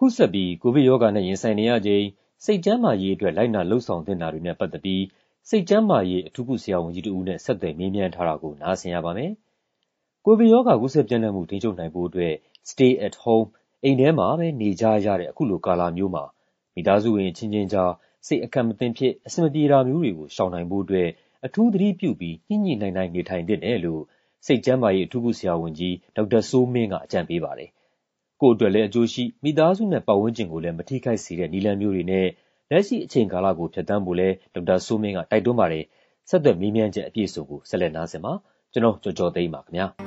ခုဆက်ပြီးကိုဗစ်ရောဂါနဲ့ရင်ဆိုင်နေရချိန်စိတ်ကျန်းမာရေးအတွက်လိုက်နာလှုံ့ဆော်သင့်တာတွေနဲ့ပတ်သက်ပြီးစိတ်ကျန်းမာရေးအထူးကုဆရာဝန်ကြီးတဦးနဲ့ဆက်သွယ်မေးမြန်းထားတာကိုနားဆင်ရပါမယ်။ကိုဗစ်ရောဂါကူးစက်ပြန့်နှံ့မှုထိန်းချုပ်နိုင်ဖို့အတွက် Stay at home အိမ်ထဲမှာပဲနေကြရတဲ့အခုလိုကာလမျိုးမှာမိသားစုဝင်အချင်းချင်းကြားစိတ်အခက်မသင့်ဖြစ်အဆင်မပြေတာမျိုးတွေကိုရှောင်နိုင်ဖို့အတွက်အထူးသတိပြုပြီးညှိညှိနှိုင်းနှိုင်းနေထိုင်သင့်တယ်လို့စိတ်ကျန်းမာရေးအထူးကုဆရာဝန်ကြီးဒေါက်တာစိုးမင်းကအကြံပေးပါတယ်။ကိုယ့်အတွက်လည်းအကျိုးရှိမိသားစုနဲ့ပတ်ဝန်းကျင်ကိုလည်းမထိခိုက်စေတဲ့နည်းလမ်းမျိုးတွေနဲ့လက်ရှိအချိန်ကာလကိုဖြတ်သန်းဖို့လည်းဒေါက်တာစိုးမင်းကတိုက်တွန်းပါတယ်။ဆက်သွယ်မေးမြန်းချက်အပြည့်အစုံကိုဆက်လက်နားဆင်ပါ။ကျွန်တော်ကျော်ကျော်သိန်းပါခင်ဗျာ။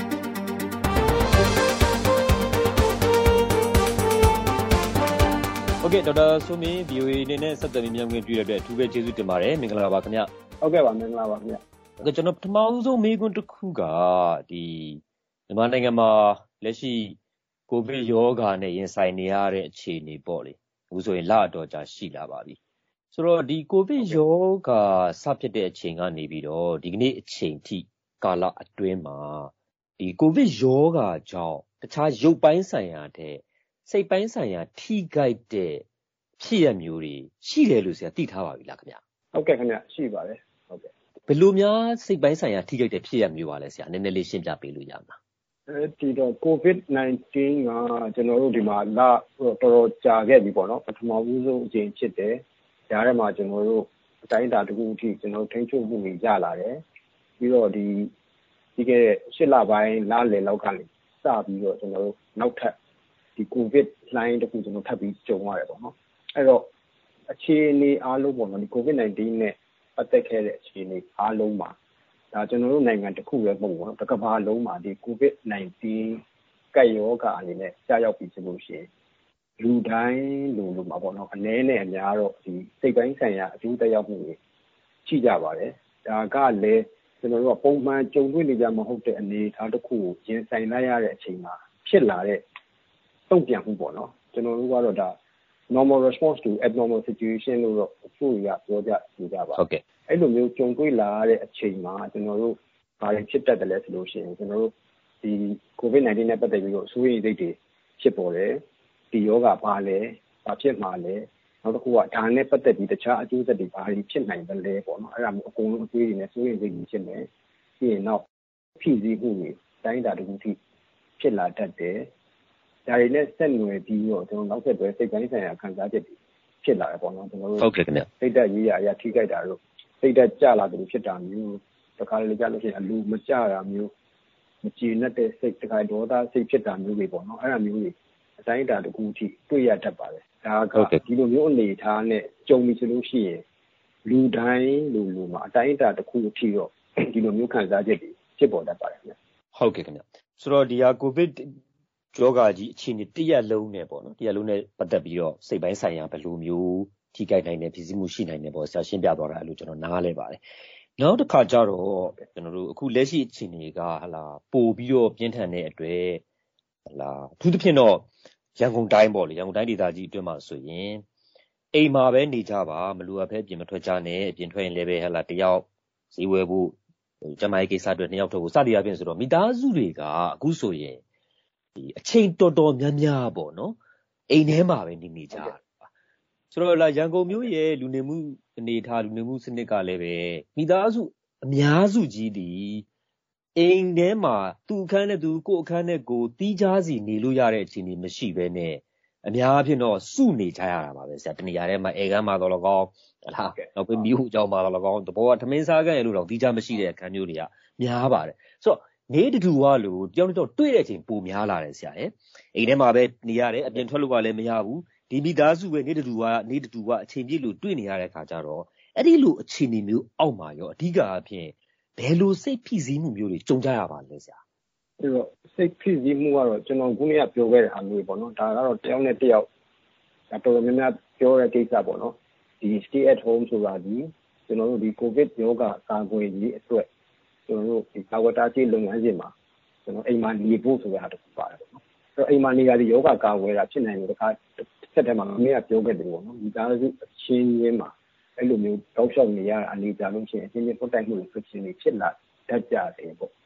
ဟုတ်ကဲ့ဒေါက်တာစိုးမင်း VOA အနေနဲ့ဆက်သွယ်မေးမြန်းခွင့်ပြုတဲ့အတွက်အထူးပဲကျေးဇူးတင်ပါတယ်။မင်္ဂလာပါခင်ဗျ။ဟုတ်ကဲ့ပါမင်္ဂလာပါခင်ဗျ။ဟုတ်ကဲ့ကျွန်တော်ပထမဆုံးမေးခွန်းတစ်ခုကမြန်မာနိုင်ငံမှာလက်ရှိကိုဗစ်ရောဂါနဲ့ရင်ဆိုင်နေရတဲ့အခြေအနေပေါ့လေအခုဆိုရင်လအတော်ကြာရှိလာပါပြီဆိုတော့ဒီကိုဗစ်ရောဂါစဖြစ်တဲ့အချိန်ကနေပြီးတော့ဒီကနေ့အချိန်ထိကာလအတွင်းမှာဒီကိုဗစ်ရောဂါကြောင့်တခြားရုပ်ပိုင်းဆိုင်ရာတဲ့စိတ်ပိုင်းဆိုင်ရာထိခိုက်တဲ့ဖြစ်ရမျိုးတွေရှိတယ်လို့ဆရာသိထားပါပြီလားခင်ဗျဟုတ်ကဲ့ခင်ဗျရှိပါတယ်ဟုတ်ကဲ့ဘယ်လိုများစိတ်ပိုင်းဆိုင်ရာထိခိုက်တဲ့ဖြစ်ရမျိုးပါလဲဆရာနည်းနည်းလေးရှင်းပြပေးလို့ရမလားဒီတော့ COVID-19 ကကျွန်တော်တို့ဒီမှာတော်တော်ကြာခဲ့ပြီပေါ့နော်ပထမဦးဆုံးအချိန်ဖြစ်တယ်။ဒါထဲမှာကျွန်တော်တို့အတိုင်းအတာတစ်ခုအထိကျွန်တော်ထိန်းချုပ်မှုတွေရလာတယ်။ပြီးတော့ဒီက8လပိုင်းလလယ်လောက်ကနေစပြီးတော့ကျွန်တော်တို့နောက်ထပ်ဒီ COVID လိုင်းတစ်ခုကျွန်တော်ထပ်ပြီးကြုံရတယ်ပေါ့နော်။အဲ့တော့အခြေအနေအားလုံးပေါ့နော်ဒီ COVID-19 နဲ့ပတ်သက်ခဲ့တဲ့အခြေအနေအားလုံးမှာဒါကျွန်တော်တို့နိုင်ငံတစ်ခုလည်းမဟုတ်ဘူးတစ်ကမ္ဘာလုံးမှာဒီ COVID-19 ကပ်ရောဂါအနေနဲ့ကြာရောက်ပြီဆိုလို့ရှိရင်လူတိုင်းလူမှာပေါ့နော်အနည်းနဲ့အများတော့ဒီစိတ်ပိုင်းဆိုင်ရာအကျိုးသက်ရောက်မှုတွေရှိကြပါတယ်ဒါကလည်းကျွန်တော်တို့ကပုံမှန်ကြုံတွေ့နေကြမဟုတ်တဲ့အနေအထားတစ်ခုကိုရင်ဆိုင်လိုက်ရတဲ့အချိန်မှာဖြစ်လာတဲ့တုံ့ပြန်မှုပေါ့နော်ကျွန်တော်တို့ကတော့ဒါ normal response to abnormal situation လို့တော့သူ့ရပြောကြပါဟုတ်ကဲ့အဲ့လိုမျိုးကြုံတွေ့လာရတဲ့အချိန်မှာကျွန်တော်တို့ဘာတွေဖြစ်တတ်တယ်လဲဆိုလို့ရှိရင်ကျွန်တော်တို့ဒီ COVID-19 နဲ့ပတ်သက်ပြီးတော့စိုးရိမ်စိတ်တွေဖြစ်ပေါ်တယ်ဒီယောဂဘာလဲဘာဖြစ်မှာလဲနောက်တစ်ခုကဒါနဲ့ပတ်သက်ပြီးတခြားအကျိုးဆက်တွေဘာတွေဖြစ်နိုင်တယ်လဲပေါ့နော်အဲ့ဒါမျိုးအကုန်လုံးအတွေးတွေနဲ့စိုးရိမ်စိတ်တွေဖြစ်နေပြီးရင်နောက်ဖြည့်ဆည်းမှုတွေတိုင်းတာတစ်ခုထိဖြစ်လာတတ်တယ်ဒါတွေနဲ့ဆက်နွယ်ပြီးတော့ကျွန်တော်နောက်ဆက်တွဲစိတ်ပိုင်းဆိုင်ရာခံစားချက်တွေဖြစ်လာတယ်ပေါ့နော်ကျွန်တော်တို့ဟုတ်ကဲ့ခင်ဗျစိတ်ဓာတ်ရေးရာထိခိုက်တာတို့စိတ်ဓာတ်ကျလာတယ်ဖြစ်တာမျိုးတခါလေကြာလို့ရှိရင်အလူမကျတာမျိုးမကြည်နဲ့တဲ့စိတ်တခါဒေါသစိတ်ဖြစ်တာမျိုးတွေပေါ့နော်အဲ့ဒါမျိုးတွေအတိုင်းအတာတစ်ခုအထိတွေ့ရတတ်ပါတယ်ဒါကဒီလိုမျိုးအနေအထားနဲ့ကြုံပြီဆိုလို့ရှိရင်လူတိုင်းလူမှာအတိုင်းအတာတစ်ခုအထိတော့ဒီလိုမျိုးခံစားချက်တွေဖြစ်ပေါ်တတ်ပါတယ်ခင်ဗျဟုတ်ကဲ့ခင်ဗျဆိုတော့ဒီဟာကိုဗစ်ယောဂကြီးအခြေအနေတစ်ရက်လုံးနဲ့ပေါ့နော်တစ်ရက်လုံးနဲ့ပတ်သက်ပြီးတော့စိတ်ပိုင်းဆိုင်ရာဘယ်လိုမျိုးထိခိုက်နိုင်တဲ့ဖြစ်စည်းမှုရှိနိုင်တယ်ပေါ့ဆရာရှင်းပြသွားတာအဲ့လိုကျွန်တော်နားလဲပါတယ်နောက်တစ်ခါကျတော့ကျွန်တော်တို့အခုလက်ရှိအခြေအနေကပို့ပြီးတော့ပြင်းထန်တဲ့အတွက်အထူးသဖြင့်တော့ရန်ကုန်တိုင်းပေါ့လေရန်ကုန်တိုင်းဒေသကြီးအတွင်းမှာဆိုရင်အိမ်မှာပဲနေကြပါမလိုအပ်ဘဲပြင်မထွက်ကြနဲ့ပြင်ထွက်ရင်လည်းပဲတယောက်ဈေးဝယ်ဖို့ကျမကြီးကိစ္စအတွက်နှစ်ယောက်ထုတ်ဖို့စသည်အပြင်ဆိုတော့မိသားစုတွေကအခုဆိုရင်ဒီအချိန်တော်တော်များများပေါ့နော်အိမ်ထဲမှာပဲနေကြတာဆိုတော့ရန်ကုန်မြို့ရဲ့လူနေမှုအနေအထားလူနေမှုစနစ်ကလည်းပဲမိသားစုအများစုကြီးဒီအိမ်ထဲမှာသူ့အခန်းနဲ့သူကိုယ့်အခန်းနဲ့ကိုယ်တီးခြားစီနေလို့ရတဲ့အခြေအနေမရှိဘဲနဲ့အများအဖြစ်တော့စုနေကြရတာပါပဲဆရာတနေရာထဲမှာအေကန်းမှာတော့လကောင်းနောက်ပြီးမိဟုကြောင်းမှာတော့လကောင်းတဘောကထမင်းစားကန်းရလို့တော့တီးခြားမရှိတဲ့အခန်းမျိုးတွေကများပါတယ်ဆိုတော့နေတူကလို့တယောက်တော့တွေ့တဲ့အချိန်ပိုများလာတယ်ဆရာရဲ့အိမ်ထဲမှာပဲနေရတယ်အပြင်ထွက်လို့ကလည်းမရဘူးဒီမိသားစုပဲနေတူကအချိန်ပြည့်လို့တွေ့နေရတဲ့ခါကျတော့အဲ့ဒီလိုအခြေအနေမျိုးအောက်မှာရောအဓိကအဖြစ်ဘယ်လိုစိတ်ဖိစီးမှုမျိုးတွေကြုံကြရပါလဲဆရာအဲ့တော့စိတ်ဖိစီးမှုကတော့ကျွန်တော်ခုနကပြောခဲ့တဲ့အားမျိုးပေါ့နော်ဒါကတော့တယောက်နဲ့တယောက်တော်တော်များများပြောတဲ့ကိစ္စပေါ့နော်ဒီ stay at home ဆိုတာဒီကျွန်တော်တို့ဒီ COVID ရောဂါကာကွယ်ရေးအတွက်ကျွန်တော်တို့ဒီကာကွယ်တားဆီးလုပ်ငန်းစဉ်မှာကျွန်တော်အိမ်မှာနေဖို့ဆိုတဲ့ဟာတစ်ခုပါတယ်ပေါ့နော်အဲ့တော့အိမ်မှာနေရတဲ့ယောဂကာကွယ်တာဖြစ်နိုင်တယ်တခါဆက်တယ်မှာမင်းကပြောခဲ့တယ်ပေါ့နော်ဒီသားစုအချင်းချင်းမှာအဲ့လိုမျိုးတောက်လျှောက်နေရတာအနေကြလို့ရှိရင်အချင်းချင်းပုတ်တိုက်မှုတွေဖြစ်နေဖြစ်လာတတ်ကြတယ်ပေါ့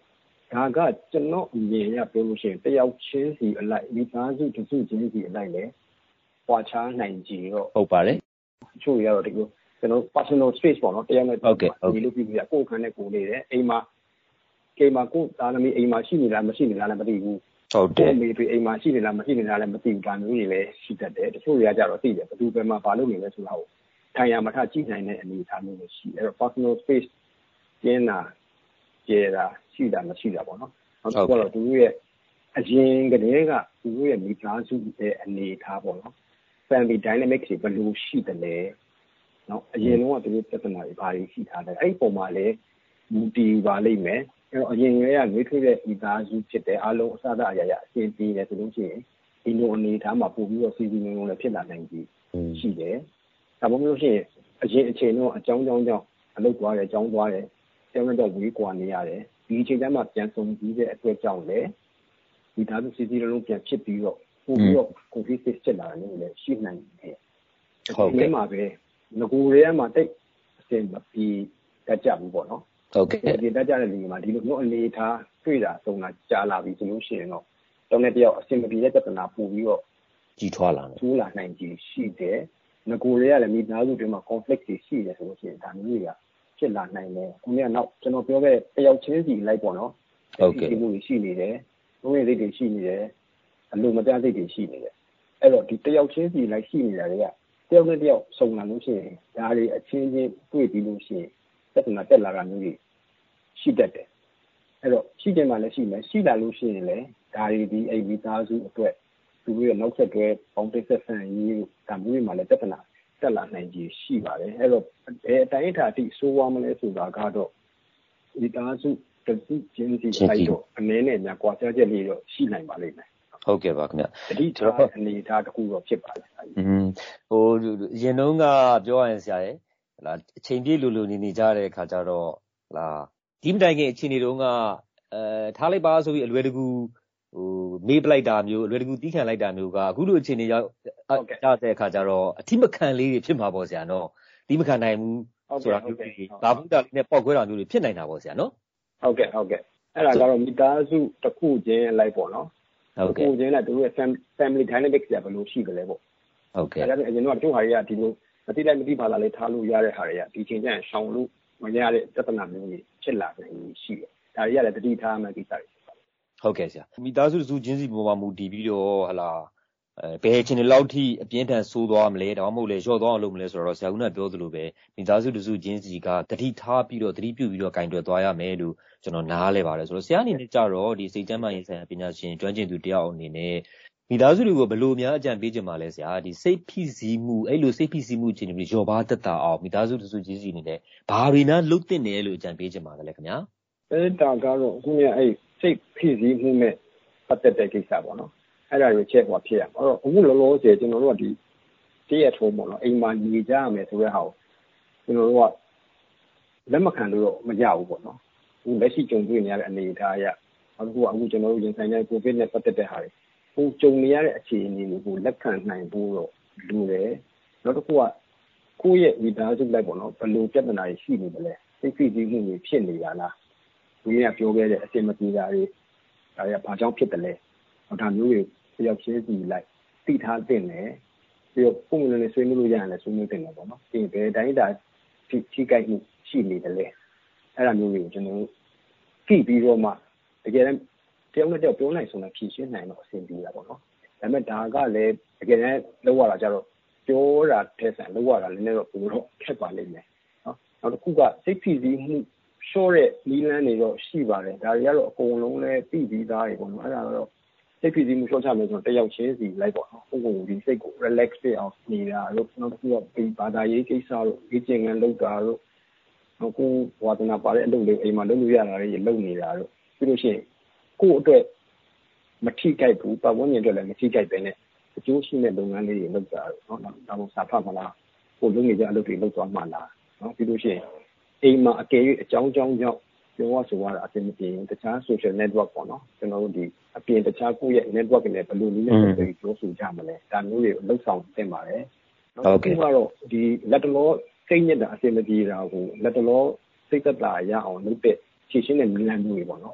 ဒါကကျွန်တော်အမြင်ရပြောလို့ရှိရင်တယောက်ချင်းစီအလိုက်မိသားစုတစ်စုချင်းစီအလိုက်လေပွာချားနိုင်ကြတော့ဟုတ်ပါတယ်ချို့ရတော့ဒီလိုကျွန်တော် personal space ပေါ့နော်တယောက်နဲ့ဒီလိုပြီးကိုယ်ခန်းနဲ့ကိုယ်နေတယ်အိမ်မှာကိုယ်သားသမီးအိမ်မှာရှိနေလားမရှိနေလားလည်းမသိဘူးဟုတ်တယ်မိဖေအိမ်မှာရှိနေလားမရှိနေလားလည်းမသိဘူးဒါမျိုးတွေလည်းရှိတတ်တယ်တချို့တွေကကြတော့သိတယ်ဘယ်သူပဲမှာဘာလုပ်နေလဲဆိုတာကိုထိုင်ရမထကြည့်နိုင်တဲ့အနေအထားမျိုးရှိတယ်အဲ့တော့ personal space ကျင်းတာကျေတာရှိတာမရှိတာပေါ့နော်ဟုတ်တော့သူတို့ရဲ့အရင်ကတည်းကသူတို့ရဲ့မိသားစုရဲ့အနေအထားပေါ့နော် family dynamics တွေဘယ်လိုရှိတယ်လဲနော်အရင်တော့သူတို့ပြဿနာတွေဘာတွေရှိထားတယ်အဲ့ဒီပုံမှာလည်းမူတည်ပါလိမ့်မယ်အဲ့တော့အရင်ကတည်းကရွေးထွေးတဲ့မိသားစုဖြစ်တဲ့အားလုံးအစအရာရာအရှင်းပြီးတယ်ဆိုလို့ရှိရင်ဒီလိုအနေအထားမှာပို့ပြီးတော့စီစီငုံငုံလည်းဖြစ်လာနိုင်ပြီရှိတယ်ဒါမှမဟုတ်ရှင်အရင်အချိန်တော့အကြောင်းကြောင့်အလုပ်သွားတယ်အကြောင်းသွားတယ်ကျောင်းတော့ဝေးကွာနေရတယ်ဒီအချိန်တိုင်းမှာပြန်ဆုံပြီးတဲ့အတွက်ကြောင့်လည်းဒီသားစုစီစီလုံးပြန်ဖြစ်ပြီးတော့ပို့ပြီးတော့ conflict ဖြစ်လာတယ်လည်းရှိနိုင်တယ်ဟုတ်ကဲ့မှာပဲငကိုရဲမှာတိတ်အစင်မပြီးတတ်ကြဘူးပေါ့နော်ဟုတ်ကဲ့ဒီတတ်ကြတဲ့လူတွေမှာဒီလိုမျိုးအနေထားတွေ့တာသုံးတာကြားလာပြီဆိုလို့ရှိရင်တော့တောင်းတဲ့တယောက်အစင်မပြေတဲ့ပြဿနာပို့ပြီးတော့ကြီးထွားလာတယ်ကျိုးလာနိုင်ကြီးရှိတယ်ငကိုရဲကလည်းမိသားစုတွေမှာ conflict တွေရှိတယ်ဆိုလို့ရှိရင်ဒါမျိုးတွေကဖြစ်လာနိုင်တယ်။ခုနကနောက်ကျွန်တော်ပြောခဲ့တယောက်ချင်းစီလိုက်ပေါ့နော်။ဟုတ်ကဲ့။ဒီလိုရှိနေတယ်။ဘုံရည်စိတ်တွေရှိနေတယ်။အလိုမတစိတ်တွေရှိနေတယ်။အဲ့တော့ဒီတယောက်ချင်းစီလိုက်ရှိနေတာတွေကတယောက်နဲ့တယောက်စုံလာလို့ရှိရင်ဒါတွေအချင်းချင်းတွေ့ပြီးလို့ရှိရင်သက်သာတက်လာတာမျိုးတွေရှိတတ်တယ်။အဲ့တော့ရှိတယ်မှလည်းရှိမယ်။ရှိလာလို့ရှိရင်လည်းဒါတွေဒီအိမ်မိသားစုအတွက်သူတို့ရဲ့နောက်ဆက်တွဲပေါင်းတိတ်ဆက်ဆံရေးဒါမျိုးတွေမှလည်းသက်သာတက်လာနိုင်ကြီးရှိပါတယ်အဲ့တော့အတိုင်းအတာအထိဆိုးဝါးမလဲဆိုတာကတော့ဒီသားစုတစုချင်းစီလိုက်တော့အနေနဲ့များကွာခြားချက်လေးတော့ရှိနိုင်ပါလိမ့်မယ်ဟုတ်ကဲ့ပါခင်ဗျအဓိကအနေအထားတစ်ခုတော့ဖြစ်ပါတယ်ဟိုရင်တုန်းကပြောရရင်ဆရာရဲ့ဟလာအချိန်ပြည့်လိုနေကြတဲ့အခါကျတော့ဟလာဒီမတိုင်ခင်အချိန်တွေတုန်းကထားလိုက်ပါဆိုပြီးအလွယ်တကူမေးပလိုက်တာမျိုးအလွယ်တကူတီးခံလိုက်တာမျိုးကအခုလိုအခြေအနေရောက်ကြတဲ့အခါကျတော့အထိမခံလေးတွေဖြစ်မှာပေါ့ဆရာနော်တီးမခံနိုင်ဘူးဆိုတာမျိုးတွေဘာဘူးတာလေးနဲ့ပေါက်ခွဲတာမျိုးတွေဖြစ်နိုင်တာပေါ့ဆရာနော်ဟုတ်ကဲ့အဲ့ဒါကတော့မိသားစုတစ်ခုချင်းလိုက်ပေါ့နော်ဟုတ်ကဲ့ကိုချင်းနဲ့သူတို့ရဲ့ family dynamics တွေဘယ်လိုရှိကြလဲပေါ့ဟုတ်ကဲ့အဲ့ဒါအရင်တော့တို့ဟာတွေကဒီလိုမတိလိုက်မတိပါလာလေးထားလို့ရတဲ့ဟာတွေကဒီချိန်ကျရင်ရှောင်လို့မရတဲ့ပြဿနာမျိုးတွေဖြစ်လာနိုင်ရှိတယ်ဒါတွေကလည်းတတိထားမှကိစ္စတွေဟုတ်ကဲ့ဆရာမိသားစုစုချင်းစီပေါ်မှာမူတည်ပြီးတော့ဟလာဘယ်ချင်းလောက်ထိအပြင်းထန်ဆိုးသွားမလဲဒါမှမဟုတ်လေလျှော့သွားအောင်လုပ်မလဲဆိုတော့ဆရာကပြောသလိုပဲမိသားစုစုချင်းစီကတတိထားပြီးတော့တတိပြုပြီးတော့ကင်တွယ်သွားရမယ်လို့ကျွန်တော်နားလဲပါတယ်ဆိုတော့ဆရာအနေနဲ့ကြတော့ဒီစိတ်ကျန်းမာရေးဆိုင်ရာပညာရှင်ကျွမ်းကျင်သူတယောက်အနေနဲ့မိသားစုတွေကိုဘယ်လိုများအကြံပေးချင်ပါလဲဆရာဒီစိတ်ဖိစီးမှုအဲ့လိုစိတ်ဖိစီးမှုချင်းတွေရောပါတက်တာအောင်မိသားစုစုချင်းစီအနေနဲ့ဘာတွေများလုပ်သင့်တယ်လို့အကြံပေးချင်ပါလဲခင်ဗျာအဲ့ဒါကတော့အခုကအဲ့စိတ်ဖိစီးမှုနဲ့ပတ်သက်တဲ့ကိစ္စပေါ့နော်အဲ့ဒါကိုချက်ပေါ်ဖြစ်ရအောင်အဲ့တော့အခုလောလောဆယ်ကျွန်တော်တို့ကဒီတည့်ရထုံးပေါ့နော်အိမ်မှာနေကြရမယ်ဆိုတဲ့ဟာကိုကျွန်တော်တို့ကလက်မခံလို့တော့မရဘူးပေါ့နော်အခုလက်ရှိကြုံတွေ့နေရတဲ့အနေအထားအရအခုကျွန်တော်တို့ရင်ဆိုင်တဲ့ COVID နဲ့ပတ်သက်တဲ့ဟာတွေအခုကြုံနေရတဲ့အခြေအနေတွေကိုလက်ခံနိုင်ဖို့တော့လိုတယ်နောက်တစ်ခုကကိုယ့်ရဲ့မိသားစုလိုက်ပေါ့နော်ဘယ်လိုပြဿနာတွေရှိနေမလဲစိတ်ဖိစီးမှုတွေဖြစ်နေတာလားဒီကပြောခဲ့တဲ့အစင်မပြေတာတွေဒါတွေကဘာကြောင့်ဖြစ်တယ်လဲဒါမျိုးတွေတယောက်ချင်းစီလိုက်သိထားတင်တယ်ပြီးတော့ပုံမှန်နဲ့ဆွေးနွေးလို့ရရင်လည်းဆွေးနွေးတင်တယ်ပေါ့နော်ဒီဘယ်တိုင်းတာထိကြိုက်မှုရှိနေတယ်လဲအဲ့ဒါမျိုးတွေကိုကျွန်တော်တို့ကြည့်ပြီးတော့မှတကယ်တမ်းတယောက်နဲ့တယောက်ပြောနိုင်ဆုံးနဲ့ဖြည့်ရှင်းနိုင်တော့အဆင်ပြေတာပေါ့နော်ဒါပေမဲ့ဒါကလည်းတကယ်တမ်းလောက်ရတာကြတော့ပြောတာတဲ့ဆန်လောက်ရတာလည်းတော့ပိုတော့ခက်ပါလိမ့်မယ်နော်နောက်တစ်ခုကစိတ်ဖိစီးမှုရှော့တဲ့နီးလန်းတွေတော့ရှိပါတယ်ဒါတွေကတော့အကုန်လုံးလည်းပြီးပြီးသားတွေပေါ့နော်အဲ့ဒါတော့စိတ်ဖိစီးမှုရှော့ချမယ်ဆိုတော့တယောက်ချင်းစီလိုက်ပေါ့နော်ကိုယ်ဒီစိတ်ကို relax ဖြစ်အောင်နေတာတို့နောက်တစ်ခုကဒီဘာသာရေးကိစ္စတို့ဒီကျင်ငန်းလောက်တာတို့ကိုဝါသနာပါတဲ့အလုပ်လေးအိမ်မှာလုပ်လို့ရတာတွေလုပ်နေတာတို့ပြီးလို့ရှိရင်ကိုယ့်အတွက်မထိကြိုက်ဘူးပတ်ဝန်းကျင်အတွက်လည်းမထိကြိုက်ပဲနဲ့အကျိုးရှိတဲ့လုပ်ငန်းလေးတွေလုပ်တာတို့နော်ဒါမှမဟုတ်စာဖတ်မလားကိုလုပ်နေကြအလုပ်တွေလုပ်သွားမှလားနော်ပြီးလို့ရှိရင်အိမ်မှာအကယ်၍အကြောင်းကြောင့်ပြောရဆိုရတာအပြင်တခြား social network ပေါ့နော်ကျွန်တော်တို့ဒီအပြင်တခြားကိုယ့်ရဲ့ network တွေနဲ့ဘယ်လိုနည်းနဲ့ပြောဆိုကြမလဲဒါမျိုးတွေလှုပ်ဆောင်သင့်ပါတယ်ဟုတ်ကဲ့ကတော့ဒီလက်တလောစိတ်ညစ်တာအပြင်မပြေတာကိုလက်တလောစိတ်သက်သာရအောင်လုပ်တဲ့ဖြည့်ရှင်းတဲ့နည်းလမ်းမျိုးတွေပေါ့နော်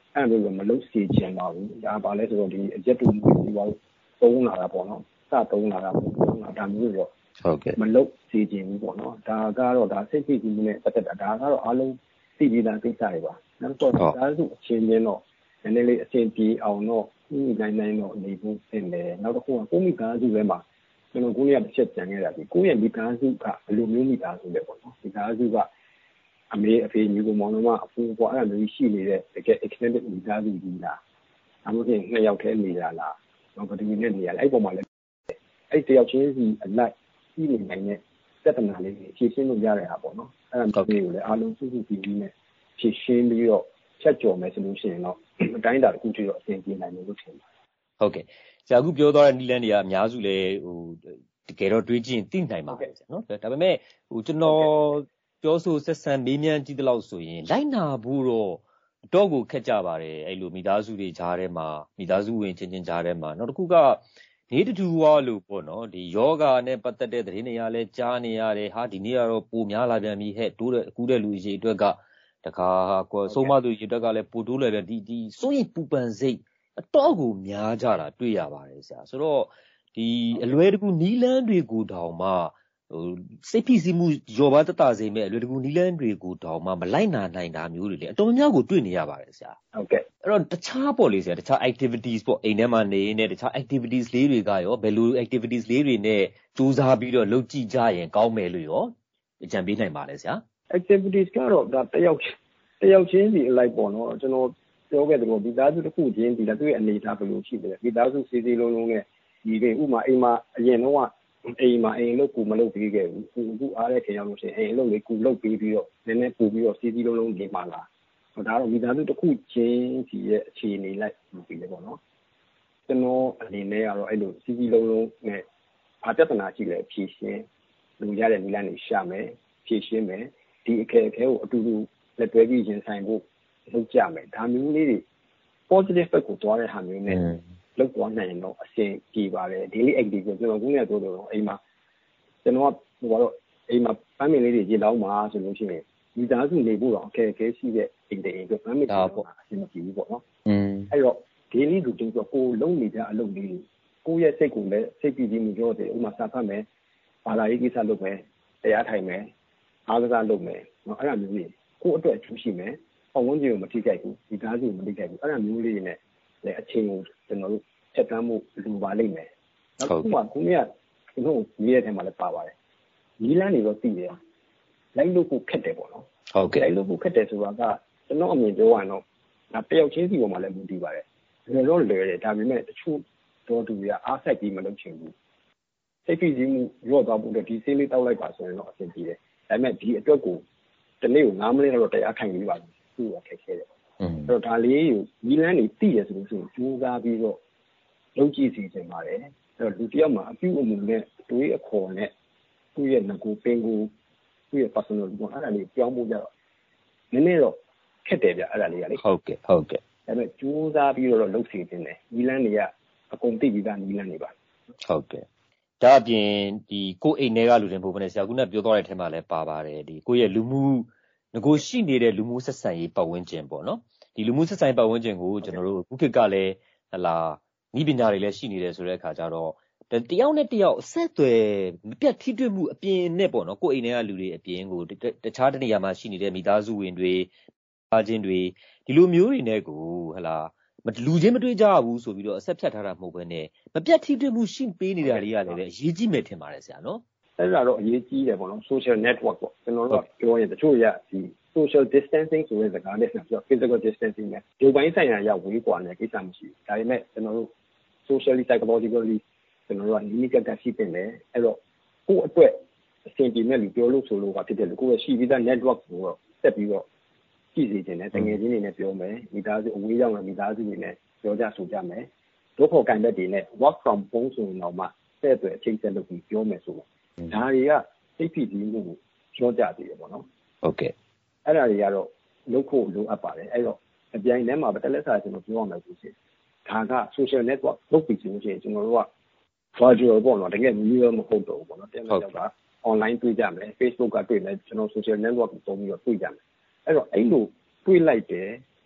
အဲ့လိုမလုပ်စီချင်ပါဘူးဒါပါလဲဆိုတော့ဒီအရက်တူမျိုးဒီပါသုံးလာတာပေါ့နော်စသုံးလာတာပေါ့ဒါမျိုးတော့ဟုတ်ကဲ့မလုပ်စီချင်ဘူးပေါ့နော်ဒါကတော့ဒါစိတ်ဖိစီးမှုနဲ့ပတ်သက်တာဒါကတော့အားလုံးသိပြီးသားကိစ္စတွေပါနောက်တော့ဒါဆိုအချင်းချင်းတော့နည်းနည်းလေးအဆင်ပြေအောင်တော့နိုင်တော့နေဖို့ဖြစ်တယ်နောက်တစ်ခုကကိုမိသားစုထဲမှာကျွန်တော်ကိုရတစ်ချက်ကြံခဲ့တာဒီကိုရဲ့မိသားစုကဘယ်လိုမျိုးမိသားစုလဲပေါ့နော်မိသားစုကအမေအဖေညီကိုမောင်နှမအဖိုးပေါ့အဲ့လိုမျိုးရှိနေတဲ့တကယ် extended မိသားစုကြီးလားအမှုချင်းနှစ်ယောက်တည်းနေတာလားတော့ဘယ်လိုနဲ့နေရလဲအဲ့ပေါ်မှာလည်းအဲ့တယောက်ချင်းစီအလိုက်ပြီးနေနိုင်တဲ့ပြဿနာလေးဖြေရှင်းလို့ရတဲ့ဟာပေါ့နော်အဲ့ဒါမျိုးကိုလည်းအားလုံးစုစုပြီးပြီးနဲ့ဖြေရှင်းပြီးတော့ချက်ကြော်မယ်ဆိုလို့ရှိရင်တော့အတိုင်းအတာတစ်ခုထိတော့အဆင်ပြေနိုင်မယ်လို့ထင်ပါတယ်ဟုတ်ကဲ့ဆရာအခုပြောသွားတဲ့နီလန်းတွေကအများစုလည်းတကယ်တော့တွေးကြည့်သိနိုင်ပါပဲဆရာနော်ဒါပေမဲ့ကျွန်တော်ပြောဆိုဆက်ဆံမေးမြန်းကြည့်တဲ့လောက်ဆိုရင်လိုက်နာဖို့တော့ကိုခက်ကြပါတယ်အဲ့လိုမိသားစုတွေကြားထဲမှာမိသားစုဝင်ချင်းကြားထဲမှာနောက်တစ်ခုကနေတူဝါလို့ပေါ့နော်ဒီယောဂနဲ့ပတ်သက်တဲ့သတင်းတွေကလည်းကြားနေရတယ်ဟာဒီနေ့ကတော့ပိုများလာပြန်ပြီဟဲ့တိုးတဲ့အခုတဲ့လူကြီးအတွက်ကတခါဆုံးမသူကြီးအတွက်ကလည်းပိုတိုးလာပြန်ဒီစိုးရိမ်ပူပန်စိတ်အတော့ကိုများကြတာတွေ့ရပါတယ်ဆရာဆိုတော့ဒီအလွယ်တကူနီလန်းတွေကိုတောင်မှစိတ်ဖိစီးမှုရောပါတတစေမဲ့အလွယ်တကူနီလန်းတွေကိုတောင်မှမလိုက်နာနိုင်တာမျိုးတွေလေအတော်များကိုတွေ့နေရပါတယ်ဆရာဟုတ်ကဲ့အဲ့တော့တခြားပေါ့လေဆရာတခြား activities ပေါ့အိမ်ထဲမှာနေနေတခြား activities လေးတွေကရောဘယ်လို activities လေးတွေနဲ့စူးစမ်းပြီးတော့လုပ်ကြည့်ကြရင်ကောင်းမယ်လို့ရောအကြံပေးနိုင်ပါလေဆရာ activities ကတော့ဒါတယောက်ချင်းစီအလိုက်ပေါ့နော်ကျွန်တော်ပြောခဲ့သလိုဒီသားစုတစ်ခုချင်းဒီလည်းသူ့ရဲ့အနေအထားဘယ်လိုရှိလဲဒီသားစုစီစီလုံးလုံးနဲ့ဒီတွေဥမာအိမ်မှာအရင်တော့အိမ်လို့ကူမလုပ်ပြီးခဲ့ဘူးအခုအားတဲ့ခင်ရောက်လို့ရှိရင်အိမ်လို့လေကူလုပ်ပြီးတော့နည်းနည်းပူပြီးတော့စီစီလုံးလုံးနေမှလာဒါတော့မိသားစုတစ်ခုချင်းစီရဲ့အခြေအနေလိုက်ပြီးလေပေါ့နော်ကျွန်တော်အနေနဲ့ကတော့အဲ့လိုစီစီလုံးလုံးနဲ့ဘာပြဿနာရှိလဲဖြေရှင်းလူရတဲ့နည်းလမ်းတွေရှာမယ်ဖြေရှင်းမယ်ဒီအခက်အခဲကိုအတူတူလက်တွဲပြီးရင်ဆိုင်ဖို့လုပ်ကြမယ်ဒါမျိုးလေးတွေ positive ဘက်ကိုသွားတဲ့ဟာမျိုးနဲ့လုပ်သွားနိုင်ရင်တော့အဆင်ပြေပါတယ် daily activity ကိုကျွန်တော်ခုနကပြောတော့အိမ်မှာကျွန်တော်ကဟိုကတော့အိမ်မှာပန်းမင်လေးတွေရေလောင်းမှာဆိုလို့ရှိရင်မိသားစုနေဖို့တော့အခက်အခဲရှိတဲ့အိမ်တွေအတွက်ပန်းမင်တွေပေါ့အဆင်မပြေဘူးပေါ့နော်အဲ့တော့ daily routine ဆိုကိုလုံးနေကြအလုပ်လေးကိုရဲ့စိတ်ကိုလည်းစိတ်ပြည့်ပြီးမှုကြောတဲ့ဥမာစာဖတ်မယ်ဘာသာရေးကိစ္စလုပ်မယ်တရားထိုင်မယ်အားကစားလုပ်မယ်နော်အဲ့ဒါမျိုးလေးကိုအတွက်အထူးရှိမယ်ပတ်ဝန်းကျင်ကိုမထိခိုက်ဘူးဒီသားစုကိုမထိခိုက်ဘူးအဲ့ဒါမျိုးလေးတွေနဲ့လည်းအချိန်ကိုကျွန်တော်တို့ချက်တမ်းမှုလူပါလိမ့်မယ်နောက်ခုမှခုနကကျွန်တော်ရေးတဲ့ထဲမှာလည်းပါပါတယ်နီးလန်းတွေတော့သိတယ်လိုက်လို့ကိုခက်တယ်ပေါ့နော်ဟုတ်ကဲ့လိုက်လို့ကိုခက်တယ်ဆိုတာကကျွန်တော်အမြင်ပြောရရင်တော့ဒါတယောက်ချင်းစီပေါ်မှာလည်းမူတည်ပါတယ်လွယ်တော့လွယ်တယ်ဒါပေမဲ့တချို့တော်သူတွေကအားဆက်ပြီးမလုပ်ချင်ဘူးစိတ်ဖိစီးမှုရော့သွားဖို့အတွက်ဒီဆေးလေးတောက်လိုက်ပါဆိုရင်တော့အဆင်ပြေတယ်ဒါပေမဲ့ဒီအတွက်ကိုတနေ့ကို9မိနစ်တော့တရားထိုင်ပြီးပါဘူးသူ့ကခက်ခဲတယ်အဲ့တော့ဒါလေးကိုနီးလန်းတွေသိရဆိုလို့ရှိရင်ကြိုးစားပြီးတော့လုပ်ကြည့်စီခြင်းပါတယ်အဲ့တော့လူတယောက်မှာအပြုအမူနဲ့တွေးအခေါ်နဲ့သူ့ရဲ့ငကိုပင်ကိုသူ့ရဲ့ personal ကိုအဲ့ဒါလေးပြောင်းဖို့ကြတော့နည်းနည်းတော့ခက်တယ်ဗျအဲ့ဒါလေးကလေဟုတ်ကဲ့ဒါပေမဲ့ကြိုးစားပြီးတော့လုပ်စီခြင်းတယ်နီးလန်းတွေကအကုန်သိပြီးသားနီးလန်းတွေပါဟုတ်ကဲ့ဒါအပြင်ဒီကိုအိမ်ထဲကလူတွေပုံနဲ့ဆရာကပြောသွားတဲ့အထက်မှာလည်းပါပါတယ်ဒီကိုရဲ့လူမှုငကိုရှိနေတဲ့လူမှုဆက်ဆံရေးပတ်ဝန်းကျင်ပေါ့နော်ဒီလူမှုဆက်ဆံရေးပတ်ဝန်းကျင်ကိုကျွန်တော်တို့ခုခေတ်ကလည်းဟလာဤပညာတွေလည်းရှိနေတယ်ဆိုတဲ့အခါကျတော့တယောက်နဲ့တယောက်အဆက်အသွယ်မပြတ်ထိတွေ့မှုအပြင်နဲ့ပေါ့နော်ကိုအိမ်ထဲကလူတွေအပြင်ကိုတခြားတနေရာမှာရှိနေတဲ့မိသားစုဝင်တွေအားချင်းတွေဒီလိုမျိုးတွေနဲ့ကိုဟလာလူချင်းမတွေ့ကြဘူးဆိုပြီးတော့အဆက်ဖြတ်ထားတာမဟုတ်ဘဲနဲ့မပြတ်ထိတွေ့မှုရှိပေးနေတာတွေကလည်းအရေးကြီးမယ်ထင်ပါတယ်ဆရာနော်အဲ့ဒါတော့အရေးကြီးတယ်ပေါ့နော် social network ပေါ့ကျွန်တော်တို့ပြောရင်တချို့ရဒီ social distancing ဆိုတဲ့စကားနဲ့ပြော physical distancing နဲ့ဒီပိုင်းဆိုင်ရာရောက်ဝေးကွာနေကိစ္စမရှိဘူးဒါပေမဲ့ကျွန်တော်တို့ socially psychologically ကျွန်တော်တို့က limit ကရှိတင်တယ်အဲ့တော့ကိုယ့်အတွက်အဆင်ပြေမဲ့လူပြောလို့ဆိုလို့ကဖြစ်တယ်လို့ကိုယ့်ရဲ့ရှိပြီးသား network ကိုတော့ဆက်ပြီးတော့ကြည့်စီခြင်းနဲ့တကယ်ချင်းတွေနဲ့ပြောမယ်မိသားစုအဝေးရောက်တဲ့မိသားစုတွေနဲ့ပြောကြဆိုကြမယ်ဒုက္ခကန်တဲ့တွေနဲ့ work from home ဆိုရင်တော့မှတဲ့အတွက်အချိန်ဆက်လုပ်ပြီးပြောမယ်ဆိုတော့ဒါတွေကစိတ်ဖိစီးမှုကိုပြောကြသေးတယ်ပေါ့နော်ဟုတ်ကဲ့အဲ့ဒါတွေကတော့လုပ်ဖို့လိုအပ်ပါတယ်အဲ့တော့အပြိုင်ထဲမှာတလက်စာကျွန်တော်ပြောရမယ်ဆိုရင်ဒါက social network လုပ်ပြီးဆိုရင်ကျွန်တော်တို့က virtual ပေါ့နော်တကယ် real မဟုတ်တော့ဘူးပေါ့နော်တဲ့လောက်တာ online တွေ့ကြမယ် Facebook ကတွေ့မယ်ကျွန်တော် social network ကိုသုံးပြီးတော့တွေ့ကြမယ်အဲ့တော့အဲ့လိုတွေ့လိုက်တယ်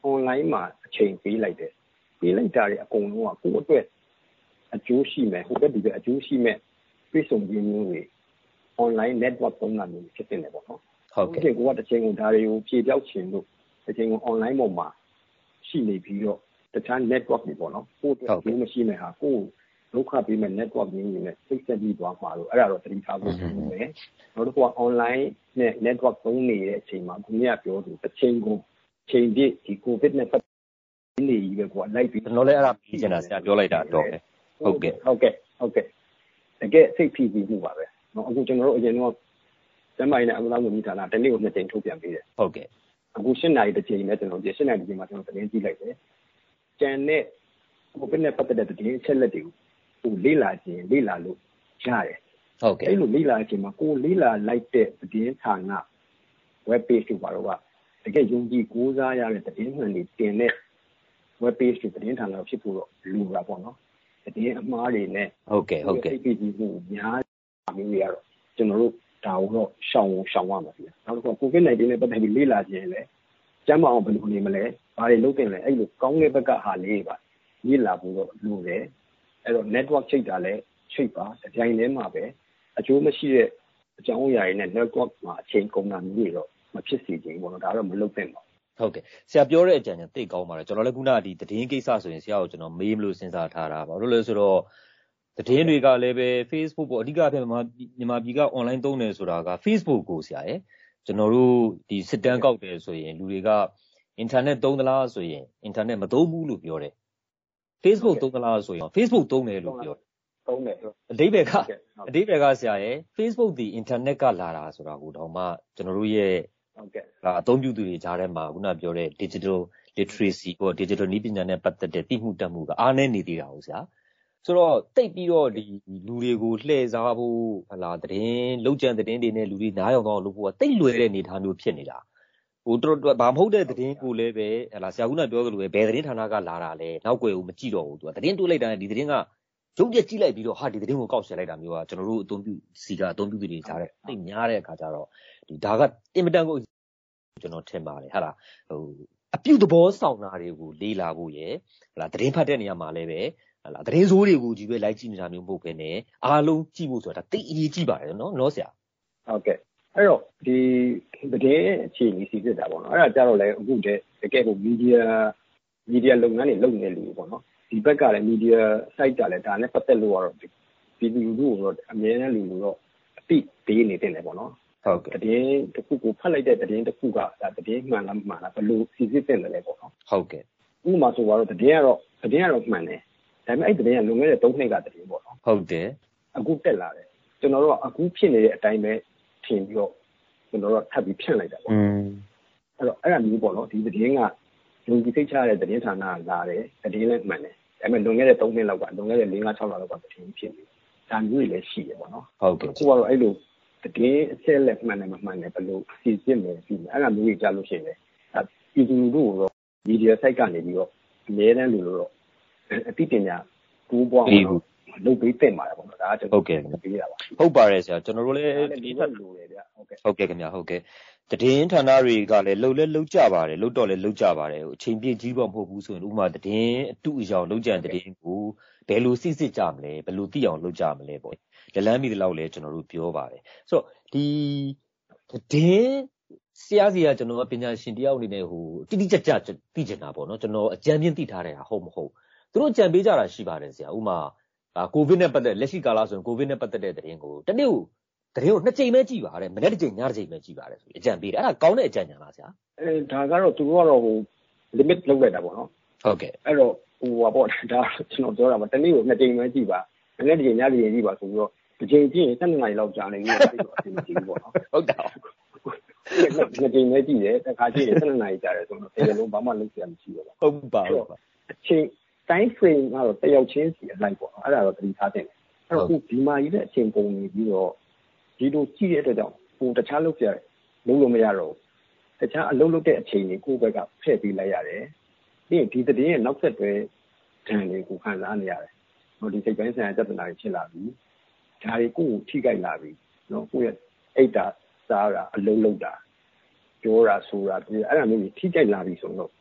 online မှာအချိန်ပေးလိုက်တယ်ပေးလိုက်တာတွေအကုန်လုံးကကိုယ့်အတွက်အကျိုးရှိမယ်ဟိုဘက်ဒီဘက်အကျိုးရှိမယ်ပြေဆုံးခြင်းမျိုးတွေ online network သုံးတာမျိုးဖြစ်နေတယ်ပေါ့နော်ဟုတ်ကဲ့ကိုကတစ်ချိန်ကိုဒါတွေကိုဖြေပြောက်ချင်လို့တစ်ချိန်ကို online ပေါ်မှာရှိနေပြီးတော့တခြား network တွေပေါ့နော်ကိုယ့်အတွက်ဒီမရှိမဲ့ဟာကိုယ်ဒုက္ခပေးမဲ့ network မျိုးတွေနဲ့စိတ်ဆက်ပြီးသွားမှာလို့အဲ့ဒါတော့သတိထားဖို့လိုမယ်နောက်တစ်ခုက online နဲ့ network သုံးနေတဲ့အချိန်မှာခုနကပြောသူတစ်ချိန်ကိုချိန်ပြည့်ဒီ covid နဲ့ပတ်သက်နေကြီးပဲကွာလိုက်ပြီးကျွန်တော်လည်းအဲ့ဒါပြီးချင်တာဆရာပြောလိုက်တာတော့ဟုတ်ကဲ့တကယ်စိတ်ဖိစီးမှုပါပဲเนาะအခုကျွန်တော်တို့အရင်တော့ကျမ်းမာရေးနဲ့အမှန်တမ်းဝန်ကြီးဌာနတနေ့ကို2ကြိမ်ထုတ်ပြန်ပေးတယ်ဟုတ်ကဲ့အခု7နာရီတစ်ကြိမ်နဲ့ကျွန်တော်ဒီ7နာရီတစ်ကြိမ်မှာကျွန်တော်သတင်းကြည့်လိုက်တယ်ကျန်တဲ့ covid နဲ့ပတ်သက်တဲ့သတင်းအချက်လက်တွေကိုလေ့လာခြင်းလေ့လာလို့ရတယ်ဟုတ်ကဲ့အဲ့လိုလေ့လာခြင်းမှာကိုလေ့လာလိုက်တဲ့သတင်းဌာန web page တွေပါတော့ကတကယ်ယုံကြည်ကိုးစားရတဲ့သတင်းမှန်တွေတင်တဲ့ web page တွေသတင်းဌာနဖြစ်ဖို့တော့လိုတာပေါ့နော်သတင်းအမှားတွေနဲ့ဟုတ်ကဲ့ပြည်သူများမျိုးတွေကတော့ကျွန်တော်တို့ဒါတော့ရှောင်ရမှာပြနောက်တစ်ခု COVID-19 နဲ့ပတ်သက်ပြီးလေ့လာခြင်းလည်းကျန်းမာအောင်ဘယ်လိုနေမလဲဘာတွေလုပ်တင်လဲအဲ့လိုကောင်းတဲ့ဘက်ကဟာလေးပါလေ့လာဖို့တော့လိုတယ်အဲ့တော့ network ချိတ်တာလည်းချိတ်ပါအကြိုင်ထဲမှာပဲအကျိုးမရှိတဲ့အကြောင်းအရာတွေနဲ့ network မှာအချိန်ကုန်တာမျိုးတွေတော့မဖြစ်စေချင်ဘူးပေါ့နော်ဒါတော့မလုပ်သင့်ပါဘူးဟုတ်ကဲ့ဆရာပြောတဲ့အကြံဉာဏ်သိကောင်းပါတယ်ကျွန်တော်လည်းခုနကဒီသတင်းကိစ္စဆိုရင်ဆရာကိုကျွန်တော်မေးမလို့စဉ်းစားထားတာပါဘာလို့လဲဆိုတော့သတင်းတွေကလည်းပဲ Facebook ပေါ့အဓိကဖြစ်မြန်မာပြည်က online သုံးတယ်ဆိုတာက Facebook ကိုဆရာရယ်ကျွန်တော်တို့ဒီစစ်တမ်းကောက်တယ်ဆိုရင်လူတွေက internet သုံးသလားဆိုရင် internet မသုံးဘူးလို့ပြောတယ် Facebook သုံးသလားဆိုရင် Facebook သုံးတယ်လို့ပြောတယ်သုံးတယ်အဓိပ္ပာယ်ကဆရာရယ် Facebook ဒီ internet ကလာတာဆိုတာကိုတော့မှကျွန်တော်တို့ရဲ့ဟုတ်ကဲ့အသုံးပြုသူတွေကြားထဲမှာခုနပြောတဲ့ digital literacy ပေါ့ digital နည်းပညာနဲ့ပတ်သက်တဲ့သိမှုတတ်မှုကအားနည်းနေသေးတာဟုတ်ဆရာဆိုတော့တိတ်ပြီးတော့ဒီလူတွေကိုလှည့်စားဖို့ဟလာသတင်းလောက်ကျန်သတင်းတွေနဲ့လူတွေနားရောက်တော့လို့ဖို့ကတိတ်လွယ်တဲ့အနေအထားမျိုးဖြစ်နေတာဟိုတော်ဘာမဟုတ်တဲ့သတင်းကိုလည်းပဲဟလာဆရာကပြောသလိုပဲဘယ်သတင်းဌာနကလာတာလဲနောက်ွယ်ကိုမကြည့်တော့ဘူးသူကသတင်းတွေးလိုက်တာဒီသတင်းကရုပ်ပြကြည့်လိုက်ပြီးတော့ဟာဒီသတင်းကိုကောက်ချက်လိုက်တာမျိုးကကျွန်တော်တို့အသုံးပြုစီကအသုံးပြုသူတွေကြားတဲ့တိတ်များတဲ့အခါကျတော့ဒီဒါကအင်မတန်ကိုကျွန်တော်ထင်ပါတယ်ဟာလားဟိုအပြုသဘောဆောင်တာတွေကိုလေးလာဖို့ရယ်ဟလာသတင်းဖတ်တဲ့နေရာမှာလည်းပဲဟလာသတင်းစိုးတွေကိုကြီးပဲလိုက်ကြည့်နေတာမျိုးမဟုတ်ဘဲနဲ့အားလုံးကြည့်ဖို့ဆိုတာတိတ်အရေးကြီးပါတယ်နော်ဆရာဟုတ်ကဲ့အဲ့တော့ဒီသတင်းအခြေအနေစီစစ်တာပေါ့နော်အဲ့ဒါကြတော့လေအခုတကယ်ကိုမီဒီယာလုပ်ငန်းတွေလုပ်နေလို့ပေါ့နော်ဒီဘက်ကလည်းမီဒီယာ site ကလည်းဒါနဲ့ပတ်သက်လို့ကတော့ပြည်သူလူထုကိုတော့အများနဲ့လူတော့အသိပေးနေတယ်လေပေါ့နော်ဟုတ်ကဲ့သတင်းတစ်ခုကိုဖတ်လိုက်တဲ့သတင်းတစ်ခုကဒါသတင်းမှန်လားမှန်လားဘယ်လိုစီစစ်တင်တယ်လဲပေါ့နော်ဟုတ်ကဲ့ဥပမာဆိုတော့သတင်းကတော့မှန်တယ်ဒါပေမဲ့အဲ့သတင်းကလွန်ခဲ့တဲ့3နှစ်ကသတင်းပေါ့နော်ဟုတ်တယ်အခုတက်လာတယ်ကျွန်တော်တို့ကအခုဖြစ်နေတဲ့အတိုင်းပဲထင်ပြီးတော့ကျွန်တော်တို့ထပ်ပြီးဖြန့်လိုက်တာပေါ့အဲ့တော့အဲ့ဒါမျိုးပေါ့နော်ဒီသတင်းကလူကြီးသိချတဲ့သတင်းဌာနကလာတယ်သတင်းလည်းမှန်တယ်ဒါပေမဲ့လွန်ခဲ့တဲ့3နှစ်လောက်ကလွန်ခဲ့တဲ့4-5-6လလောက်ကသတင်းဖြစ်နေဒါမျိုးတွေလည်းရှိတယ်ပေါ့နော်ဟုတ်ကဲ့အခုကတော့အဲ့လိုသတင်းအချက်လက်မှန်တယ်မမှန်တယ်ဘယ်လိုစီစစ်မယ်ပြီးအဲ့ဒါမျိုးကြီးကြားလို့ရှိရင်လည်းပြည်သူတို့တော့မီဒီယာ site ကနေပြီးတော့အများတန်းလူလို့တော့အသိပညာကူးပွားအောင်လုပ်ပေးတင်ပါတယ်ပေါ့နော်ဒါကကျွန်တော်ပေးတာပါဟုတ်ပါတယ်ဆရာကျွန်တော်တို့လည်းဒီထက်လိုတယ်ဗျဟုတ်ကဲ့ခင်ဗျဟုတ်ကဲ့သတင်းဌာနတွေကလည်းလှုပ်ကြပါတယ်လှုပ်တော့လည်းလှုပ်ကြပါတယ်အချိန်ပြည့်ကြီးပေါ့မဟုတ်ဘူးဆိုရင်ဥပမာသတင်းအတူအယောင်လှုပ်ကြံသတင်းကိုဘယ်လိုစစ်ကြမလဲဘယ်လိုသိအောင်လုပ်ကြမလဲပေါ့လက်လန်းမိတဲ့လောက်လည်းကျွန်တော်တို့ပြောပါတယ်ဆိုတော့ဒီသတင်းဆရာစီကကျွန်တော်ပညာရှင်တယောက်အနေနဲ့ဟိုတိတိကျကျသိချင်တာပေါ့နော်ကျွန်တော်အကြံပြင်းသိထားတယ်ဟာဟုတ်မဟုတ်သူတို့ကြံပေးကြတာရှိပါတယ်ဆရာဥမာကိုဗစ်နဲ့ပတ်သက်လက်ရှိကာလဆိုရင်ကိုဗစ်နဲ့ပတ်သက်တဲ့သတင်းကိုတနေ့ကိုသတင်းကို2ကြိမ်ပဲကြည့်ပါတယ်မနေ့တစ်ကြိမ်ညတစ်ကြိမ်ပဲကြည့်ပါတယ်ဆိုပြီးအကြံပေးတယ်အဲ့ဒါကောင်းတဲ့အကြံဉာဏ်လားဆရာဒါကတော့သူတို့ကတော့ဟို limit လုပ်လိုက်တာပေါ့နော်ဟုတ်ကဲ့အဲ့တော့ဟိုပါပေါ့ဒါကျွန်တော်ပြောတာပါတနေ့ကို2ကြိမ်ပဲကြည့်ပါမနေ့တစ်ကြိမ်ညတစ်ကြိမ်ကြည့်ပါဆိုပြီးတော့တစ်ကြိမ်ကြည့်ရင်12နာရီလောက်ကြာနေပြီအဲ့ဒါအဆင်မပြေဘူးပေါ့နော်ဟုတ်တာ 2ကြိမ်ပဲကြည့်တယ်တစ်ခါကြည့်ရင်12နာရီကြာတယ်ဆိုတော့ဒီလိုဘာမှလုပ်စရာမရှိဘူးပေါ့ဟုတ်ပါဘူးအချိန် time frame ကတော့တယောက်ချင်းစီအလိုက်ပေါ့အဲ့ဒါတော့သတိထားသင့်တယ်အဲ့တော့ဒီမှာကြီးတဲ့အချိန်ပုံနေပြီးတော့ဒီလိုကြည့်တဲ့အတွက်ကြောင့်ဟိုတခြားလုပ်ပြလုံးလို့မရတော့တခြားအလုပ်လုပ်တဲ့အချိန်တွေကိုယ့်ဘက်ကဖည့်ပေးလိုက်ရတယ်ပြီးရင်ဒီသတင်းရဲ့နောက်ဆက်တွဲဒဏ်တွေကိုခံစားနေရတယ်ဟိုဒီစိတ်ပိုင်းဆိုင်ရာပြဿနာတွေဖြစ်လာပြီဒါတွေကိုယ်ထိခိုက်လာပြီနော်ကိုယ့်ရဲ့အိတ်တာစားတာအလုပ်လုပ်တာပြောတာဆိုတာဒီအဲ့ဒါမျိုးကြီးထိခိုက်လာပြီဆိုတော့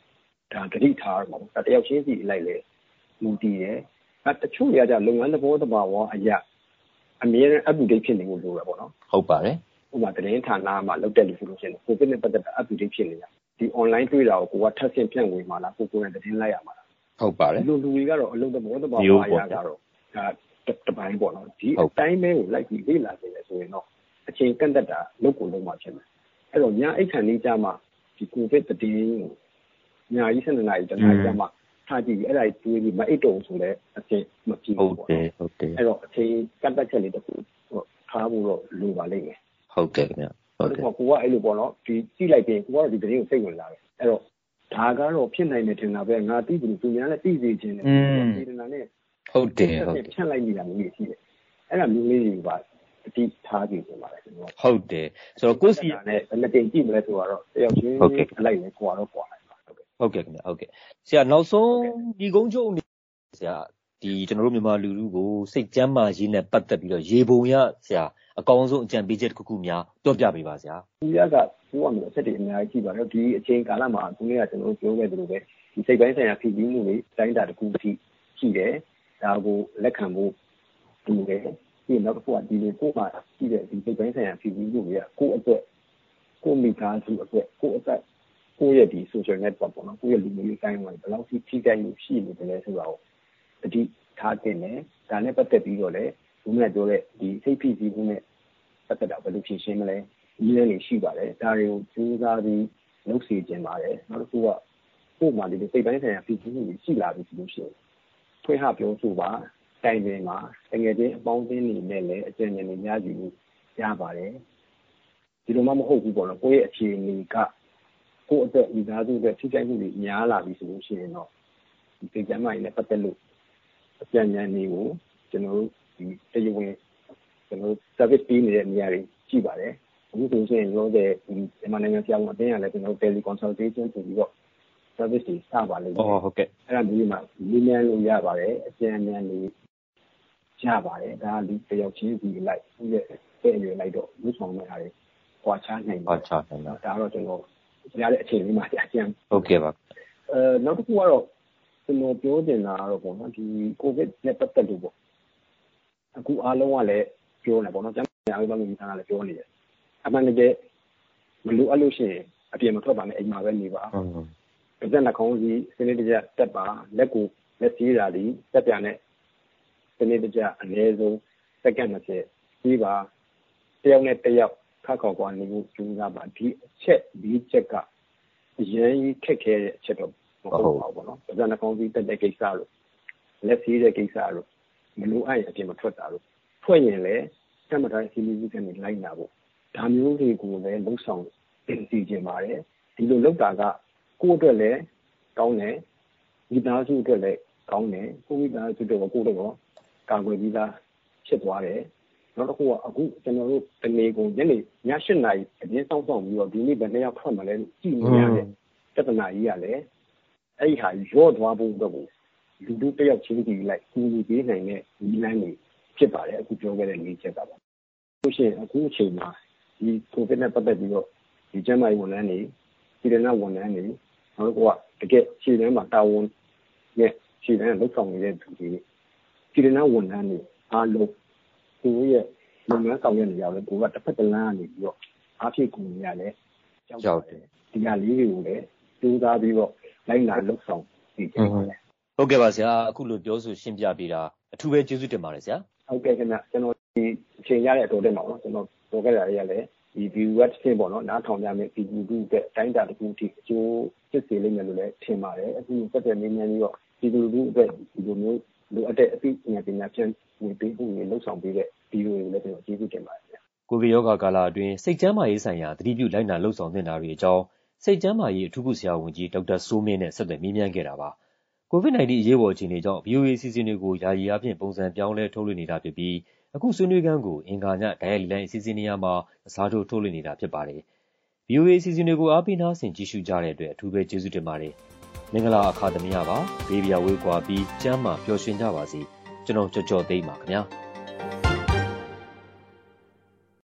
ဒါဂတိထားရမှာပေါ့ဒါတယောက်ချင်းစီလိုက်လေမူတည်တယ်တချို့တွေကကြလုပ်ငန်းသဘောတဘာဝအရာအမြဲတမ်း up to date ဖြစ်နေဖို့လိုတာပေါ့နော်ဟုတ်ပါတယ်ဥပမာသတင်းဌာနမှာလုပ်တဲ့လူဆိုလို့ရှိရင်ကိုဗစ်နဲ့ပတ်သက်တာ up to date ဖြစ်နေတာဒီ online တွေ့တာကိုကထပ်ဆင့်ဖြန့်ဝေမှာလားကိုယ်နဲ့သတင်းလိုက်ရမှာလားဟုတ်ပါတယ်လူတွေကတော့အလုပ်သဘောတဘာဝအရာကတော့ဒါတပိုင်းပေါ့နော်ဒီအတိုင်းပဲကိုလိုက်ပြီးလေ့လာနေတယ်ဆိုရင်တော့အချိန်ကန့်သက်တာလုပ်ကိုလုပ်မှဖြစ်မယ်အဲ့တော့ညအိတ်ခံနေကြမှာဒီကိုဗစ်သတင်းကိုညကြီး7 နာရီတနာရီကြမှာထားကြည့်ပြီးအဲ့ဒါတွေးပြီးမအိတ်တုံဆိုလဲအချိန်မကြည့်ဘူးပေါ့ဟုတ်တယ်အဲ့တော့အချိန်ကန့်သက်ချက်လေးတစ်ခုထားဖို့တော့လိုပါလိမ့်မယ်ဟုတ်ကဲ့ခင်ဗျဟုတ်တယ်ကိုကအဲ့လိုပေါ့နော်ဒီကြည့်လိုက်ပြီးကိုကတော့ဒီသတင်းကိုစိတ်ဝင်လာတယ်အဲ့တော့ဒါကတော့ဖြစ်နိုင်တယ်ထင်တာပဲငါသိဘူးသူများလည်းသိစေချင်တယ်ဒီနာနဲ့ဟုတ်တယ်ဖြန့်လိုက်နေတာမျိုးရှိတယ်အဲ့ဒါမျိုးလေးတွေပါအတိထားကြည့်နေပါတယ်ကျွန်တော်ဟုတ်တယ်ဆိုတော့ကိုစီနဲ့ဘယ်နဲ့တင်ကြည့်မလဲဆိုတော့တယောက်ချင်းအလိုက်လေကွာတော့ကွာလိုက်ပါဟုတ်ကဲ့ခင်ဗျဟုတ်ကဲ့ဆရာနောက်ဆုံးဒီကုန်းချုပ်အနေဆရာဒီကျွန်တော်တို့မြန်မာလူထုကိုစိတ်ကျမ်းမာရေးနဲ့ပတ်သက်ပြီးတော့ရေပုံရဆရာအကောင်းဆုံးအကြံပေးချက်တစ်ခုများပြောပြပေးပါဆရာဒီကပြောရမယ်အချက်တွေအများကြီးရှိပါတယ်ဒီအချိန်ကာလမှာအခုနေ့ကကျွန်တော်တို့ပြောခဲ့သလိုပဲဒီစိတ်ပိုင်းဆိုင်ရာဖြစ်ပြီးမှုတွေတိုင်းတာတစ်ခုထိရှိတယ်ဒါကိုလက်ခံဖို့ဒီလေဒီနောက်တစ်ခုကဒီလေကိုမှရှိတဲ့ဒီစိတ်ပိုင်းဆိုင်ရာဖြစ်ပြီးမှုတွေကကိုယ့်အတွက်ကိုမိသားစုအတွက်ကိုယ့်အတွက်ကိုယ့်ရဲ့ဒီ social network ပေါ့နော်ကိုယ့်ရဲ့လူမျိုးရေးတိုင်းဝင်ဘယ်လောက်ထိခိုက်မှုရှိနေတယ်လဲဆိုတာကိုအတိထားတင်တယ်ဒါနဲ့ပတ်သက်ပြီးတော့လည်းဘုရားပြောတဲ့ဒီစိတ်ဖြစ်ပြီးမှုနဲ့ပတ်သက်တာဘယ်လိုဖြေရှင်းမလဲဒီနေ့နေရှိပါတယ်ဒါတွေကိုစူးစမ်းပြီးလုပ်စီခြင်းပါတယ်နောက်တစ်ခုကကိုယ်မှဒီစိတ်ပိုင်းဆိုင်ရာဖြစ်ပြီးမှုတွေရှိလာပြီဆိုလို့ရှိရင်ဖွင့်ဟပြောဆိုပါတိုင်ပင်မှာတကယ်ချင်းအပေါင်းအသင်းတွေနဲ့လည်းအကျဉ်းဉာဏ်တွေများယူရပါတယ်ဒီလိုမှမဟုတ်ဘူးပေါ့နော်ကိုယ့်ရဲ့အခြေအနေကကိုယ့်အတွက်မိသားစုအတွက်ထိခိုက်မှုတွေများလာပြီဆိုလို့ရှိရင်တော့ဒီစိတ်ကျန်းမာရေးနဲ့ပတ်သက်လို့အကျဉ်းဉာဏ်တွေကိုကျွန်တော်တို့ဒီတရားဝင်ကျွန်တော် service ပေးနေတဲ့နေရာတွေရှိပါတယ်အခုဆိုရင်ရောတဲ့ဒီမြန်မာနိုင်ငံဆရာဝန်အသင်းကလည်းကျွန်တော် tele consultation ဆိုပြီးတော့ service တွေစပါလိမ့်မယ်ဟုတ်ကဲ့အဲ့ဒါမျိုးမှာနည်းလမ်းလို့ရပါတယ်အကျဉ်းဉာဏ်တွေရပါတယ်ဒါဒီတယောက်ချင်းဒီလိုက်သူ့ရဲ့တဲ့ရွယ်လိုက်တော့လူဆောင်မဲ့အားတွေပွားချနိုင်ပါဒါတော့ကျွန်တော်ရတဲ့အချိန်လေးမှာအကျဉ်းဟုတ်ကဲ့ပါနောက်တစ်ခုကတော့ကျွန်တော်ပြောချင်တာကတော့ပေါ့နော်ဒီကိုဗစ်နဲ့ပတ်သက်လို့ပေါ့အခုအားလုံးကလည်းပြောနေပေါ့နော်ကျန်းမာရေးအားလုံးကလည်းပြောနေတယ်အမှန်တကယ်မလိုအပ်လို့ရှိရင်အပြင်မထွက်ပါနဲ့အိမ်မှာပဲနေပါကြက်နှာခေါင်းစီစနစ်တကျတက်ပါလက်ကိုလက်စည်းတာဒီတက်ပြန်နဲ့စနစ်တကျအနည်းဆုံးစက္ကန့်20ပြီးပါတယောက်နဲ့တယောက်ခါခေါ်ကွာနေဖို့ကြိုးစားပါဒီအချက်ဒီချက်ကအရင်ခက်ခဲတဲ့အချက်တော့မဟုတ်ပါဘူးပေါ့နော်ကြက်နှာခေါင်းစီတက်တဲ့ကိစ္စလို့လက်စည်းတဲ့ကိစ္စလို့မလိုအပ်ရင်အပြင်မထွက်တာလို့ထွက်ရင်လည်းတမတိုင်းစီမီကနေလိုက်နာဖို့ဒါမျိုးတွေကိုလည်းလှုပ်ဆောင်သိကျင်ပါတယ်ဒီလိုလုပ်တာကကိုယ့်အတွက်လည်းကောင်းတယ်မိသားစုအတွက်လည်းကောင်းတယ်ကိုမိသားစုတို့ကိုယ့်တော့ကာကွယ်ပြီးသားဖြစ်သွားတယ်နောက်တစ်ခုကအခုကျွန်တော်တို့တနေ့ကုန်ညနေည7 နာရီအရင်စောင့်ပြီးတော့ဒီနေ့ဘယ်နှစ်ယောက်ထွက်မှလဲကြည့်နေရတယ်ပြဿနာကြီးရလဲအဲ့ဒီဟာရော့သွားဖို့အတွက်ကိုလူတို့တယောက်ချင်းစီလိုက်ကူညီပေးနိုင်တဲ့ဒီလမ်းတွေဖြစ်ပါတယ်အခုပြောခဲ့တဲ့၄ချက်ကပါလို့ရှိရင်အခုအချိန်မှာဒီကိုဗစ်နဲ့ပတ်သက်ပြီးတော့ဒီကျန်းမာရေးဝန်ထမ်းတွေပြည်ထနာဝန်ထမ်းတွေနောက်ကတကယ်ခြေတန်းမှာတာဝန်နဲ့ခြေတန်းလောက်ဆောင်နေတဲ့သူတွေပြည်ထနာဝန်ထမ်းတွေအားလုံးသူတို့ရဲ့လုပ်ငန်းဆောင်ရွက်နေကြတယ်ကိုကတစ်ဖက်တစ်လမ်းကနေပြီးတော့အားဖြည့်ကူညီရတယ်ကြောက်တယ်ဒီဟာလေးတွေကိုလည်းစူးစမ်းပြီးတော့လိုက်နာလုပ်ဆောင်ပြီးကြတယ်ဟုတ်ကဲ့ပါဆရာအခုလိုပြောဆိုရှင်းပြပေးတာအထူးပဲကျေးဇူးတင်ပါတယ်ဆရာဟုတ်ကဲ့ခင်ဗျကျွန်တော်ဒီအချိန်ရတဲ့အတော်တက်မှာပေါ့ကျွန်တော်ပြောခဲ့တာတွေကလည်းဒီ view web ဆင်းပေါ့နော်နားထောင်ကြမယ်ဒီလူတွေအတွက်တိုင်းတာတစ်ခုအထိအကျိုးဖြစ်စေလိမ့်မယ်လို့လည်းထင်ပါတယ်အခုဆက်တဲ့နည်းများပြီးတော့ဒီလူတွေအတွက်ဒီလိုမျိုးလိုအပ်တဲ့အသိဉာဏ်ပညာဖြန့်ဝေပေးမှုတွေလှုပ်ဆောင်ပေးတဲ့ဗီဒီယိုတွေလည်းကျွန်တော်ကျေးဇူးတင်ပါတယ်ကိုဗစ်ရောဂါကာလအတွင်းစိတ်ကျန်းမာရေးဆိုင်ရာသတိပြုလိုက်နာလှုပ်ဆောင်သင့်တာတွေအကြောင်းစိတ်ကျန်းမာရေးအထူးကုဆရာဝန်ကြီးဒေါက်တာစိုးမင်းနဲ့ဆက်သွယ်မေးမြန်းခဲ့တာပါCOVID-19 အရေးပေါ်အခြေအနေကြောင့် VOA အစီအစဉ်တွေကိုယာယီအားဖြင့်ပုံစံပြောင်းလဲထုတ်လွှင့်နေတာဖြစ်ပြီးအခုဆွေးနွေးခန်းကိုအင်္ဂါညဒိုင်ယာလီလိုင်းအစီအစဉ်နေရာမှာအစားထိုးထုတ်လွှင့်နေတာဖြစ်ပါတယ်။ VOA အစီအစဉ်တွေကိုအားပေးနားဆင်ကြည့်ရှုကြတဲ့အတွက်အထူးပဲကျေးဇူးတင်ပါတယ်။မင်္ဂလာအခါသမယပါ။ဘေးပြဝေးကွာပြီးကျမ်းမာပျော်ရွှင်ကြပါစေ။ကျွန်တော်ကြော်သိမ်းပါခင်ဗျာ။